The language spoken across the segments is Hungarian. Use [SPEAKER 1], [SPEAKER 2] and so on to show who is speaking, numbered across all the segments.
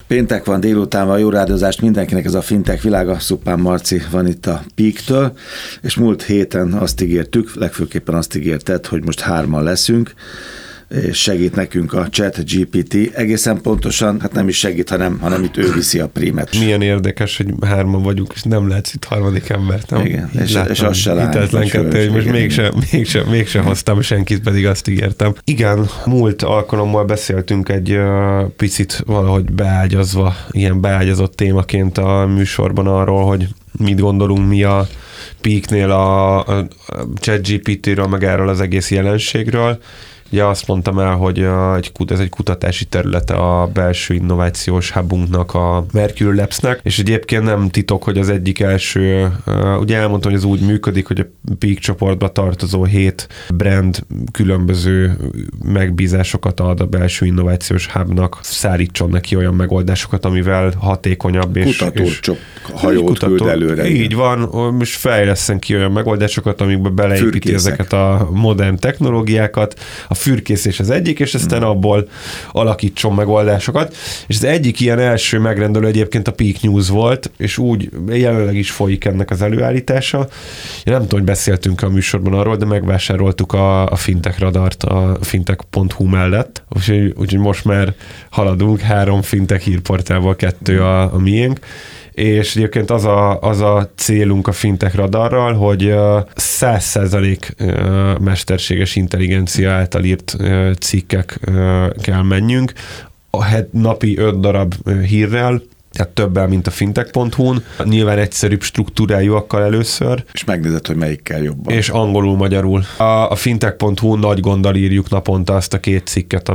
[SPEAKER 1] Péntek van, délután van, jó rádiózást mindenkinek, ez a Fintech világa, Szupán Marci van itt a Peak-től, és múlt héten azt ígértük, legfőképpen azt ígérted, hogy most 3-an leszünk, és segít nekünk a ChatGPT. Egészen pontosan, hát nem is segít, hanem itt ő viszi a prímet.
[SPEAKER 2] Milyen érdekes, hogy 3-an vagyunk, és nem látsz itt harmadik embert. Nem?
[SPEAKER 1] Igen, és az se lány.
[SPEAKER 2] Hitetlenkedtél, hogy most mégsem hoztam senkit, pedig azt ígértem. Igen, múlt alkalommal beszéltünk egy picit valahogy beágyazott témaként a műsorban arról, hogy mit gondolunk mi a Peak-nél a ChatGPT-ről, meg erről az egész jelenségről. Ugye azt mondtam el, hogy ez egy kutatási területe a belső innovációs hubunknak, a Mercury Labsnek, és egyébként nem titok, hogy az egyik első, ugye elmondtam, hogy ez úgy működik, hogy a Peak csoportba tartozó 7 brand különböző megbízásokat ad a belső innovációs hubnak, szárítson neki olyan megoldásokat, amivel hatékonyabb és
[SPEAKER 1] hajót küld előre.
[SPEAKER 2] Így van, most fejleszten ki olyan megoldásokat, amikbe beleépíti ezeket a modern technológiákat. A fürkészés az egyik, és aztán abból alakítson megoldásokat. És az egyik ilyen első megrendelő egyébként a Peak News volt, és úgy jelenleg is folyik ennek az előállítása. Én nem tudom, hogy beszéltünk a műsorban arról, de megvásároltuk a Fintech radart a fintech.hu mellett, úgyhogy most már haladunk, 3 fintech hírportálból 2 a miénk. És egyébként az a célunk a Fintech radarral, hogy 100% mesterséges intelligencia által írt cikkekkel menjünk, napi 5 darab hírrel, tehát többel, mint a fintech.hu-n. Nyilván egyszerűbb struktúrájúakkal először.
[SPEAKER 1] És megnézed, hogy melyikkel jobban.
[SPEAKER 2] És angolul, magyarul. A fintech.hu nagy gonddal írjuk naponta azt a 2 cikket,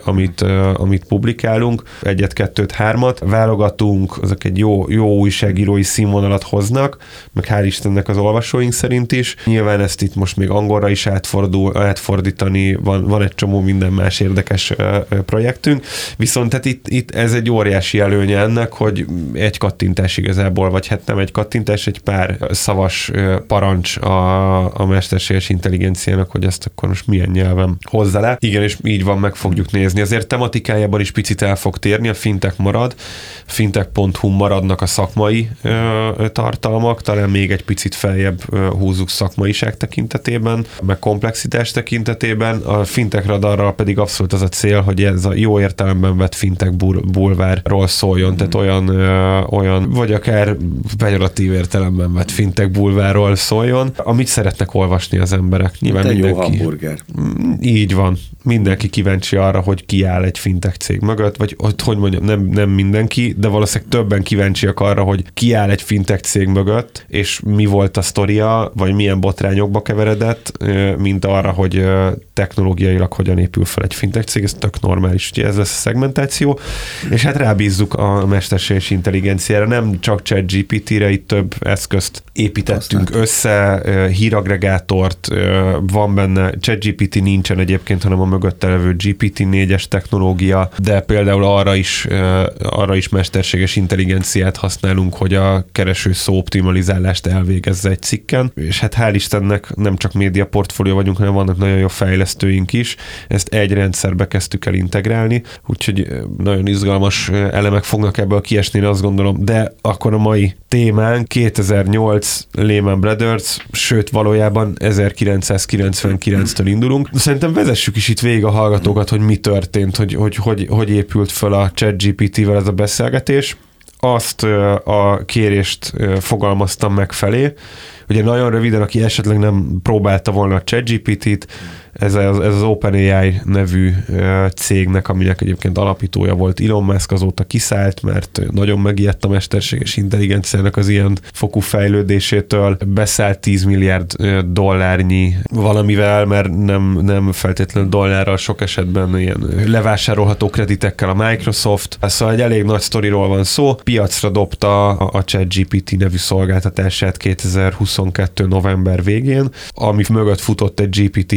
[SPEAKER 2] amit publikálunk. 1, 2, 3. Válogatunk, azok egy jó újságírói színvonalat hoznak, meg hál' Istennek az olvasóink szerint is. Nyilván ezt itt most még angolra is átfordítani, van egy csomó minden más érdekes projektünk. Viszont tehát itt ez egy óriási előnye ennek, hogy egy kattintás igazából, vagy hát nem egy kattintás, egy pár szavas parancs a mesterséges intelligenciának, hogy ezt akkor most milyen nyelven hozza le. Igen, és így van, meg fogjuk nézni. Azért tematikájában is picit el fog térni, a fintech marad, fintech.hu maradnak a szakmai tartalmak, talán még egy picit feljebb húzzuk szakmaiság tekintetében, meg komplexitás tekintetében. A fintech radarral pedig abszolút az a cél, hogy ez a jó értelemben vett fintech bulvárról szóljon, tehát olyan, vagy akár pejoratív értelemben vett fintech bulvárról szóljon, amit szeretnek olvasni az emberek. Nyilván
[SPEAKER 1] mindenki, jó hamburger.
[SPEAKER 2] Így van. Mindenki kíváncsi arra, hogy ki áll egy fintech cég mögött, vagy hogy mondjam, nem mindenki, de valószínűleg többen kíváncsiak arra, hogy ki áll egy fintech cég mögött, és mi volt a sztoria, vagy milyen botrányokba keveredett, mint arra, hogy technológiailag hogyan épül fel egy fintech cég, ez tök normális, ugye ez lesz a szegmentáció, és hát rábízzuk a mesterséges intelligenciára, nem csak ChatGPT-re, itt több eszközt építettünk össze, híragregátort, van benne, ChatGPT nincsen egyébként, hanem a mögötte levő GPT-4-es technológia, de például arra is mesterséges intelligenciát használunk, hogy a kereső szó optimalizálást elvégezze egy cikken, és hát hál' Istennek nem csak média portfólió vagyunk, hanem vannak nagyon jó fejlesztőink is, ezt egy rendszerbe kezdtük el integrálni, úgyhogy nagyon izgalmas elemek fognak ebből kiesni, én azt gondolom, de akkor a mai témánk 2008 Lehman Brothers, sőt valójában 1999-től indulunk. Szerintem vezessük is itt végig a hallgatókat, hogy mi történt, hogy épült föl a ChatGPT-vel ez a beszélgetés. Azt a kérést fogalmaztam meg felé, ugye nagyon röviden, aki esetleg nem próbálta volna a ChatGPT-t, ez az OpenAI nevű cégnek, aminek egyébként alapítója volt Elon Musk, azóta kiszállt, mert nagyon megijedt a mesterséges intelligenciának az ilyen fokú fejlődésétől. Beszállt 10 milliárd dollárnyi valamivel, mert nem feltétlenül dollárral, sok esetben ilyen levásárolható kreditekkel a Microsoft. Szóval egy elég nagy sztoriról van szó. Piacra dobta a ChatGPT nevű szolgáltatását 2022. november végén, ami mögött futott egy GPT-3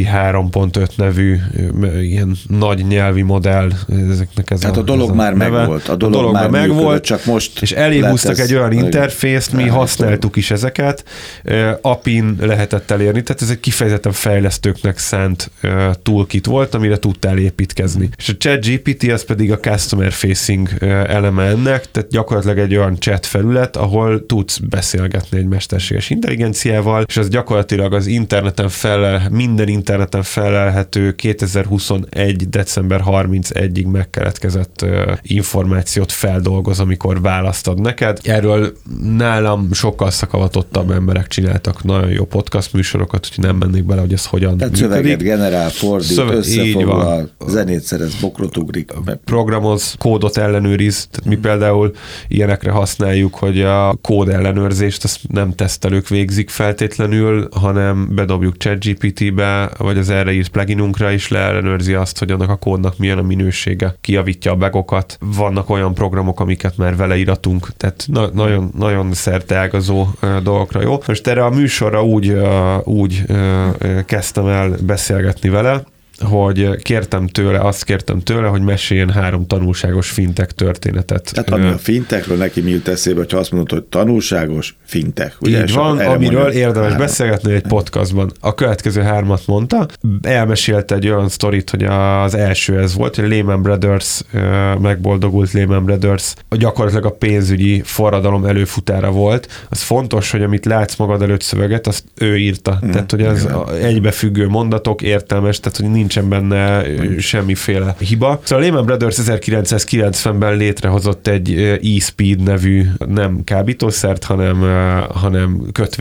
[SPEAKER 2] 3.5 nevű ilyen nagy nyelvi modell.
[SPEAKER 1] Tehát a dolog már megvolt. A dolog már megvolt, csak most
[SPEAKER 2] és eléhúztak egy olyan interfészt, mi használtuk is ezeket, API-n lehetett elérni, tehát ez egy kifejezetten fejlesztőknek szánt toolkit volt, amire tudtál építkezni. És a ChatGPT az pedig a customer facing eleme ennek, tehát gyakorlatilag egy olyan chat felület, ahol tudsz beszélgetni egy mesterséges intelligenciával, és ez gyakorlatilag az minden interneten felelhető 2021. december 31-ig megkeletkezett információt feldolgoz, amikor választad neked. Erről nálam sokkal szakavatottabb emberek csináltak nagyon jó podcast műsorokat, úgyhogy nem mennék bele, hogy ez hogyan
[SPEAKER 1] tehát működik. Szöveget generál, fordít, összefoglal, zenét szerez, bokrot ugrik.
[SPEAKER 2] Programoz, kódot ellenőriz, tehát mi például ilyenekre használjuk, hogy a kód ellenőrzést azt nem tesztelők végzik feltétlenül, hanem bedobjuk ChatGPT-be, vagy az erre írt pluginunkra is leellenőrzi azt, hogy annak a kódnak milyen a minősége, kijavítja a bugokat. Vannak olyan programok, amiket már vele íratunk, tehát nagyon szerteágazó dolgokra jó. Most erre a műsorra úgy kezdtem el beszélgetni vele, hogy azt kértem tőle, hogy meséljen 3 tanulságos fintech történetet.
[SPEAKER 1] Tehát ami a fintechről neki mi jut eszébe, hogyha azt mondod, hogy tanulságos fintech. Ugye?
[SPEAKER 2] Így van, amiről érdemes beszélgetni egy podcastban. A következő 3-at mondta, elmesélte egy olyan sztorit, hogy az első ez volt, hogy Lehman Brothers, megboldogult Lehman Brothers, gyakorlatilag a pénzügyi forradalom előfutára volt. Az fontos, hogy amit látsz magad előtt szöveget, azt ő írta. Tehát, hogy ez egybefüggő mondatok, értelmes, tehát, hogy nincsen benne semmiféle hiba. Szóval a Lehman Brothers 1990-ben létrehozott egy eSpeed nevű nem kábítószert, hanem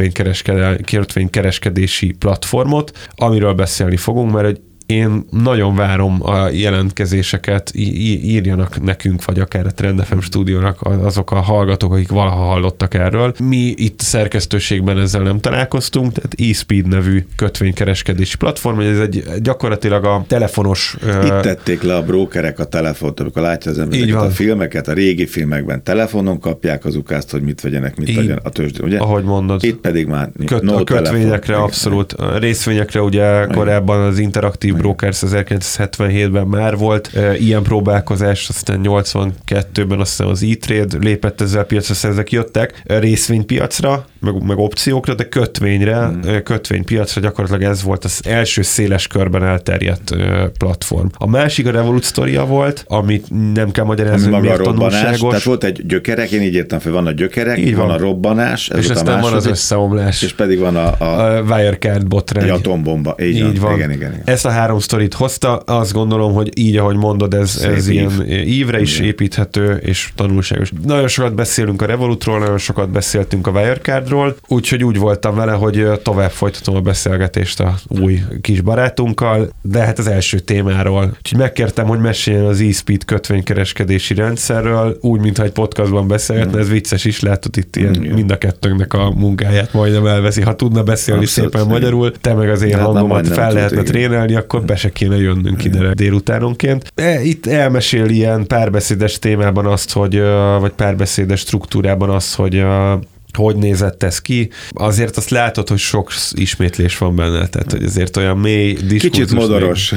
[SPEAKER 2] kötvénykereskedési platformot, amiről beszélni fogunk, mert én nagyon várom a jelentkezéseket, írjanak nekünk, vagy akár a Trend FM stúdiónak azok a hallgatók, akik valaha hallottak erről. Mi itt szerkesztőségben ezzel nem találkoztunk, tehát eSpeed nevű kötvénykereskedési platform, ez gyakorlatilag a telefonos...
[SPEAKER 1] Itt tették le a brókerek a telefont, amikor látja az embereket a filmeket, a régi filmekben telefonon kapják az ukázt, hogy mit vegyenek, mit legyen a tőzsdén, ugye?
[SPEAKER 2] Ahogy mondod.
[SPEAKER 1] Itt pedig már
[SPEAKER 2] a kötvényekre telefon, abszolút. A részvényekre ugye korábban az interaktív Brokers 1977-ben már volt ilyen próbálkozás, aztán 82-ben azt hiszem az E-Trade lépett ezzel piacra, ezek jöttek részvénypiacra, meg opciókra, de kötvénypiacra gyakorlatilag ez volt az első széles körben elterjedt platform. A másik a Revolut sztoria volt, amit nem kell magyarázni, hogy miért tanulságos.
[SPEAKER 1] Tehát volt egy gyökerek, én így értem fel, van a gyökerek, így van a robbanás,
[SPEAKER 2] és aztán van az összeomlás.
[SPEAKER 1] És pedig van a
[SPEAKER 2] Wirecard botrány.
[SPEAKER 1] Egy atombomba. Így van. Igen.
[SPEAKER 2] Ezt a 3 sztorit hozta, azt gondolom, hogy így, ahogy mondod, ez ilyen ívre is építhető, és tanulságos. Nagyon sokat beszélünk a Revolutról, nagyon sokat beszéltünk a Wirecardról, úgyhogy úgy voltam vele, hogy tovább folytatom a beszélgetést a új kis barátunkkal, de hát az első témáról. Úgyhogy megkértem, hogy meséljen az eSpeed kötvénykereskedési rendszerről, úgy, mintha egy podcastban beszélgetne, ez vicces is, látod itt ilyen mind a kettőnknek a munkáját majdnem elveszi. Ha tudna beszélni abszolút szépen magyarul, te meg az én hangomat fel lehetne trénelni, akkor be se kéne jönnünk ide délutánonként. Itt elmesél ilyen párbeszédes témában azt, vagy párbeszédes struktúrában azt, hogy nézett ez ki. Azért azt látod, hogy sok ismétlés van benne, tehát hogy azért olyan mély diskurzus.
[SPEAKER 1] Kicsit modoros.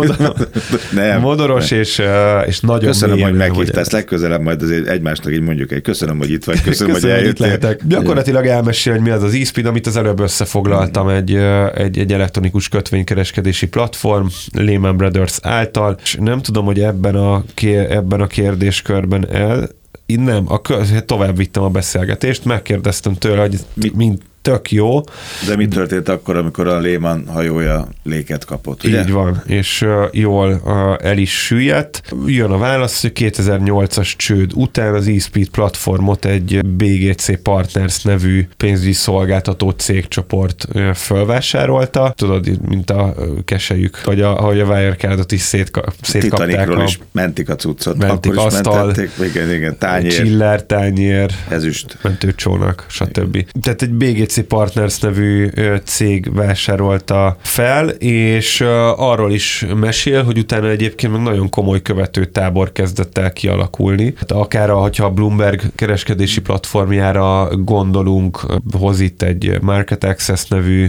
[SPEAKER 2] Modoros és nagyon
[SPEAKER 1] köszönöm, hogy meghívtál, legközelebb majd azért egymásnak így mondjuk, köszönöm, hogy itt vagy, köszönöm, hogy eljöttél.
[SPEAKER 2] Gyakorlatilag elmesél, hogy mi az eSpeed, amit az előbb összefoglaltam, egy elektronikus kötvénykereskedési platform Lehman Brothers által, és nem tudom, hogy ebben a kérdéskörben tovább vittem a beszélgetést, megkérdeztem tőle, hogy mint tök jó.
[SPEAKER 1] De mi történt akkor, amikor a Lehman hajója léket kapott, ugye?
[SPEAKER 2] Így van, és jól el is süllyedt. Jön a válasz, hogy 2008-as csőd után az eSpeed platformot egy BGC Partners nevű pénzügyi szolgáltató cégcsoport fölvásárolta. Tudod, mint a keselyük, hogy a Wirecardot is szétkapták.
[SPEAKER 1] Titanicról is mentik a cuccot.
[SPEAKER 2] Mentik
[SPEAKER 1] akkor
[SPEAKER 2] asztal,
[SPEAKER 1] igen, tányér,
[SPEAKER 2] chiller, tányér,
[SPEAKER 1] ezüst,
[SPEAKER 2] mentőcsónak, stb. Tehát egy BGC ABC Partners nevű cég vásárolta fel, és arról is mesél, hogy utána egyébként meg nagyon komoly követőtábor kezdett el kialakulni. Akár hogyha a Bloomberg kereskedési platformjára gondolunk, hoz itt egy Market Access nevű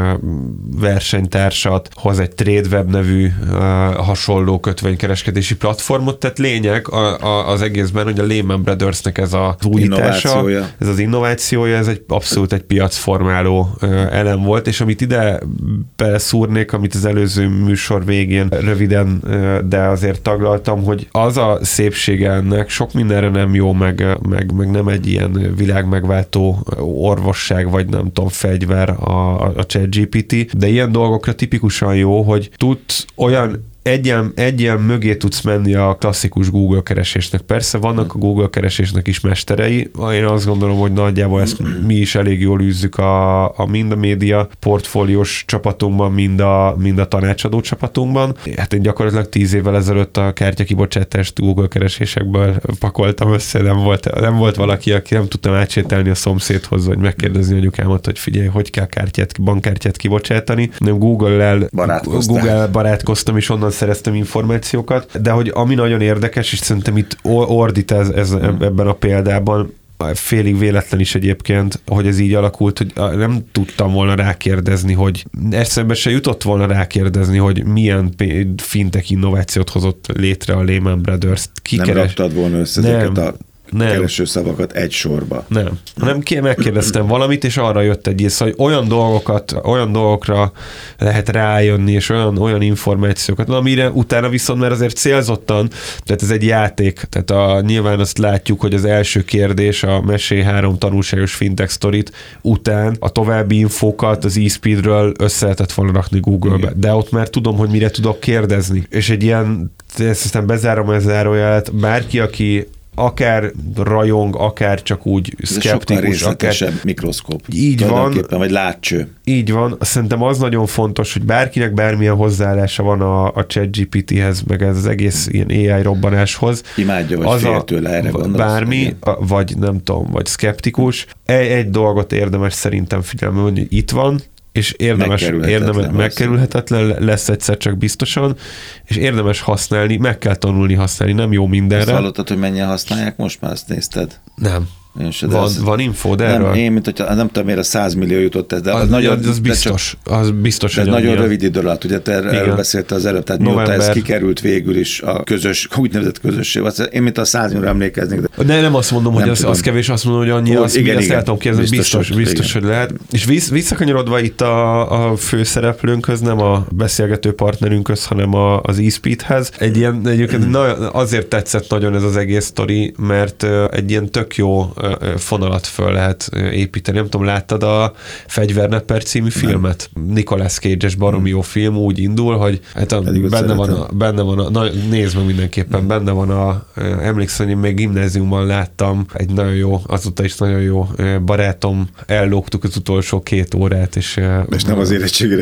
[SPEAKER 2] versenytársat, hoz egy TradeWeb nevű hasonló kötvénykereskedési platformot, tehát lényeg az egészben, hogy a Lehman Brothersnek ez az újítása, ez az innovációja, ez abszolút egy piacformáló elem volt, és amit ide beleszúrnék, amit az előző műsor végén röviden, de azért taglaltam, hogy az a szépsége ennek, sok mindenre nem jó, meg nem egy ilyen világmegváltó orvosság, vagy nem tudom, fegyver a ChatGPT, de ilyen dolgokra tipikusan jó, hogy tudsz olyan egy ilyen mögé tudsz menni a klasszikus Google keresésnek. Persze vannak a Google keresésnek is mesterei. Én azt gondolom, hogy nagyjából ezt mi is elég jól űzzük mind a média portfóliós csapatunkban, mind a tanácsadó csapatunkban. Hát én gyakorlatilag 10 évvel ezelőtt a kártyakibocsátást Google keresésekből pakoltam össze, nem volt valaki, aki nem tudtam átsételni a szomszédhoz, vagy megkérdezni anyukámat, hogy figyelj, hogy kell bankkártyát kibocsátani. Nem Google-el barátkoztam, és onnan szereztem információkat, de hogy ami nagyon érdekes, és szerintem itt ordít ez ebben a példában, félig véletlen is egyébként, hogy ez így alakult, hogy nem tudtam volna rákérdezni, hogy eszembe se jutott volna rákérdezni, hogy milyen fintech innovációt hozott létre a Lehman Brothers.
[SPEAKER 1] Nem raktad volna össze ezeket a keresőszavakat egy sorba.
[SPEAKER 2] Nem. Hanem megkérdeztem valamit, és arra jött egy ész, hogy olyan dolgokra lehet rájönni, és olyan információkat, amire utána viszont már azért célzottan, tehát ez egy játék, tehát nyilván azt látjuk, hogy az első kérdés, a Mesélj 3 tanulságos fintech sztorit után a további infókat az eSpeedről össze lehetett volna rakni Google-be, de ott már tudom, hogy mire tudok kérdezni. És egy ilyen, ezt aztán bezárom a zárójelet, bárki, aki akár rajong, akár csak úgy szkeptikus.
[SPEAKER 1] Sokkal mikroszkóp.
[SPEAKER 2] Így van.
[SPEAKER 1] Vagy látcső.
[SPEAKER 2] Így van. Szerintem az nagyon fontos, hogy bárkinek bármilyen hozzáállása van a ChatGPT-hez, meg ez az egész ilyen AI robbanáshoz.
[SPEAKER 1] Imádja, vagy fél tőle, erre gondolsz.
[SPEAKER 2] Bármi, vagy nem tudom, vagy szkeptikus. Egy dolgot érdemes szerintem figyelme, hogy itt van, és megkerülhetetlen lesz egyszer csak biztosan, és érdemes használni, meg kell tanulni használni, nem jó mindenre.
[SPEAKER 1] Azt hallottad, hogy mennyien használják? Most már azt nézted?
[SPEAKER 2] Nem. Van info, de erről?
[SPEAKER 1] Nem, én, mint hogyha nem tudom, miért a 100 millió jutott ez, de az
[SPEAKER 2] biztos. Az biztos,
[SPEAKER 1] hogy nagyon rövid idő alatt, ugye te erről beszélte az előbb, tehát mióta ez kikerült végül is a úgynevezett közösség. Én, mint a 100 millióra emlékeznék.
[SPEAKER 2] De nem azt mondom, hogy az kevés, azt mondom, hogy annyi, azt el tudom kérdezni, biztos, hogy lehet. És visszakanyarodva itt a főszereplőnkhöz, nem a beszélgető partnerünkhöz, hanem az eSpeedhez. Egyébként azért tetszett nagyon ez az egész sztori, mert egy ilyen tök jó fonalat föl lehet építeni. Nem tudom, láttad a Fegyvernepper című filmet? Nicolas Cage-es baromi jó film, úgy indul, hogy benne van nézd meg mindenképpen, benne van emlékszem, hogy én még gimnáziumban láttam egy nagyon jó, azóta is nagyon jó barátom, ellógtuk az utolsó 2 órát, és
[SPEAKER 1] nem az érettségére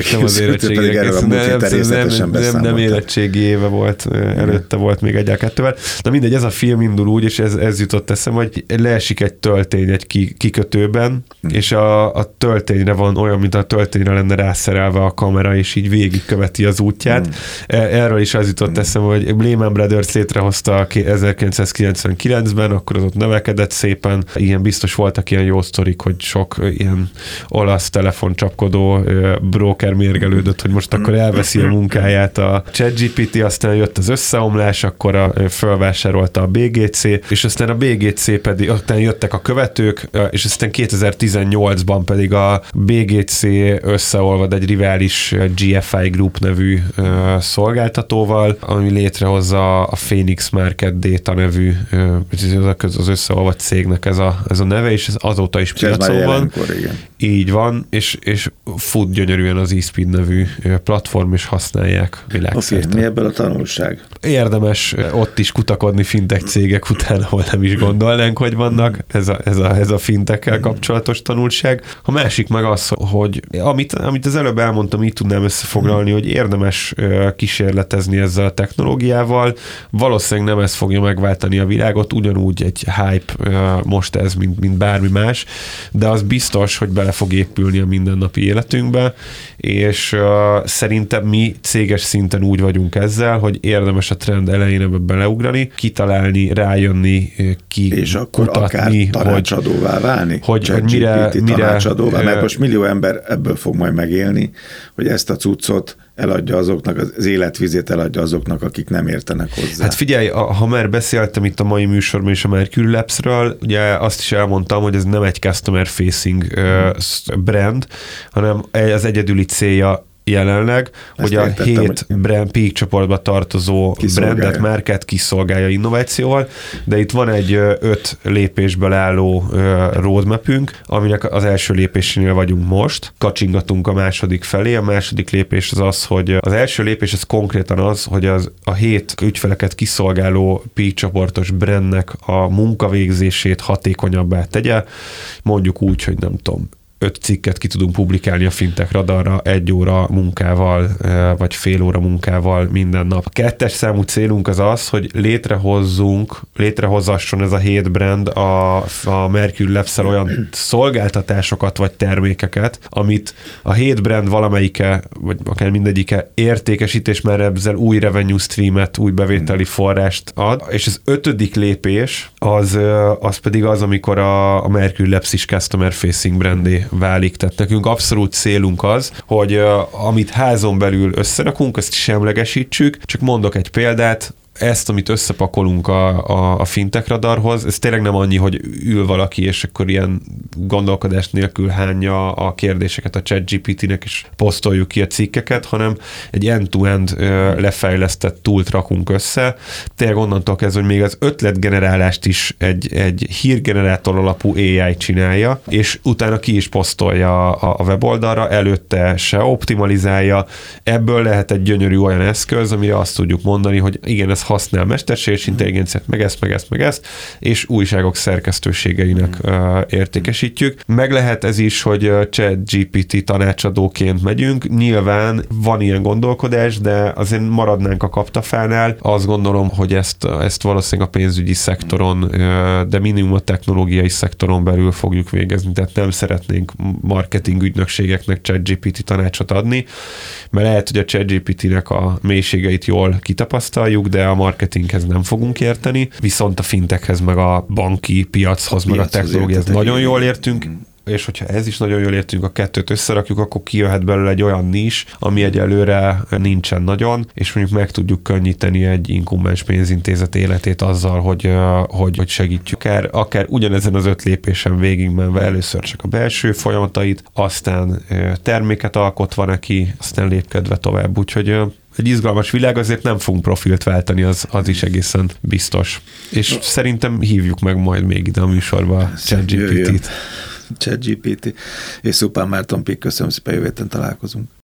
[SPEAKER 2] nem érettségi éve volt, előtte volt még 1-2-vel. Na mindegy, ez a film indul úgy, és ez jutott eszembe, hogy leesik egy töltény egy kikötőben, és a töltényre van olyan, mint a töltényre lenne rászerelve a kamera, és így végigköveti az útját. Erről is az jutott eszembe, hogy Lehman Brothers létrehozta 1999-ben, akkor az ott növekedett szépen. Igen, biztos voltak ilyen jó sztorik, hogy sok ilyen olasz telefoncsapkodó broker mérgelődött, hogy most akkor elveszi a munkáját a ChatGPT, aztán jött az összeomlás, akkor fölvásárolta a BGC, és aztán a BGC pedig, aztán jöttek a követők, és aztán 2018-ban pedig a BGC összeolvad egy rivális GFI Group nevű szolgáltatóval, ami létrehozza a Phoenix Market Data nevű, az összeolvadt cégnek ez a neve, és ez azóta is piacon van. Így van, és fut gyönyörűen az eSpeed nevű platform, és használják világszerte.
[SPEAKER 1] Okay, mi ebből a tanulság?
[SPEAKER 2] Érdemes ott is kutakodni fintech cégek után, ahol nem is gondolnánk, hogy vannak. ez a fintekkel kapcsolatos tanulság. A másik meg az, hogy amit az előbb elmondtam, így tudnám összefoglalni, hogy érdemes kísérletezni ezzel a technológiával. Valószínűleg nem ez fogja megváltani a világot, ugyanúgy egy hype most ez, mint bármi más, de az biztos, hogy bele fog épülni a mindennapi életünkbe, és szerintem mi céges szinten úgy vagyunk ezzel, hogy érdemes a trend elején ebbe beleugrani, kitalálni, rájönni,
[SPEAKER 1] és akkor akár tanácsadóvá válni,
[SPEAKER 2] hogy mire
[SPEAKER 1] tanácsadóvá, mert most millió ember ebből fog majd megélni, hogy ezt a cuccot eladja azoknak, az életvizét eladja azoknak, akik nem értenek hozzá.
[SPEAKER 2] Hát figyelj, ha már beszéltem itt a mai műsorban is a Mercury Labsről, ugye azt is elmondtam, hogy ez nem egy customer facing brand, hanem az egyedüli célja jelenleg, hogy a 7 brand peak csoportba tartozó brandet, márkát kiszolgálja innovációval, de itt van egy 5 lépésből álló roadmapünk, aminek az első lépésénél vagyunk most, kacsingatunk a második felé. A második lépés az, hogy az első lépés az konkrétan az, hogy a 7 ügyfeleket kiszolgáló peak csoportos brandnek a munkavégzését hatékonyabbá tegye, mondjuk úgy, hogy nem tudom, 5 cikket ki tudunk publikálni a Fintech Radarra 1 óra munkával, vagy fél óra munkával minden nap. A 2. számú célunk az, hogy létrehozasson ez a 7 brand a Mercury Labs-szel olyan szolgáltatásokat vagy termékeket, amit a 7 brand valamelyike, vagy akár mindegyike értékesít, és már ezzel új revenue streamet, új bevételi forrást ad. És az 5. lépés az pedig az, amikor a Mercury Labs is customer facing brandé válik. Tehát nekünk abszolút célunk az, hogy amit házon belül összerakunk, azt semlegesítsük. Csak mondok egy példát, ezt, amit összepakolunk a Fintech Radarhoz, ez tényleg nem annyi, hogy ül valaki, és akkor ilyen gondolkodás nélkül hányja a kérdéseket a ChatGPT-nek, és posztoljuk ki a cikkeket, hanem egy end-to-end lefejlesztett toolt rakunk össze. Tényleg onnantól kezdve, hogy még az ötletgenerálást is egy hírgenerátor alapú AI csinálja, és utána ki is posztolja a weboldalra, előtte se optimalizálja. Ebből lehet egy gyönyörű olyan eszköz, amire azt tudjuk mondani, hogy igen, ez használ mesterséges intelligenciát, meg ezt, és újságok szerkesztőségeinek értékesítjük. Meg lehet ez is, hogy ChatGPT tanácsadóként megyünk. Nyilván van ilyen gondolkodás, de azért maradnánk a kaptafánál. Azt gondolom, hogy ezt valószínűleg a pénzügyi szektoron, de minimum a technológiai szektoron belül fogjuk végezni. Tehát nem szeretnénk marketing ügynökségeknek ChatGPT tanácsot adni, mert lehet, hogy a ChatGPT-nek a mélységeit jól kitapasztaljuk, de a marketinghez nem fogunk érteni, viszont a fintechhez, meg a banki piachoz, meg a technológiához nagyon jól értünk, és hogyha ez is nagyon jól értünk, a kettőt összerakjuk, akkor kijöhet belőle egy olyan nis, ami egyelőre nincsen nagyon, és mondjuk meg tudjuk könnyíteni egy inkumbens pénzintézet életét azzal, hogy segítjük. Akár ugyanezen az 5 lépésen végigmenve először csak a belső folyamatait, aztán terméket alkotva neki, aztán lépkedve tovább. Úgyhogy egy izgalmas világ, azért nem fogunk profilt váltani, az is egészen biztos. És szerintem hívjuk meg majd még ide a műsorba ChatGPT-t.
[SPEAKER 1] ChatGPT. És Szupán Márton Pik, köszönöm szépen, jövő héten találkozunk.